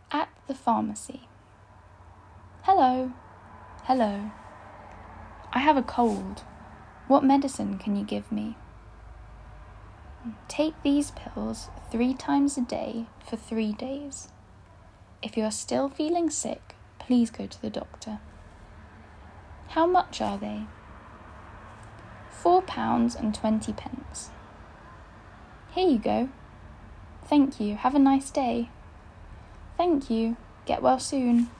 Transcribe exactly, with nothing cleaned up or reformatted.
At the pharmacy. Hello. Hello. I have a cold. What medicine can you give me? Take these pills three times a day for three days. If you are still feeling sick, please go to the doctor. How much are they? Four pounds and twenty pence. Here you go. Thank you. Have a nice day. Thank you. Get well soon.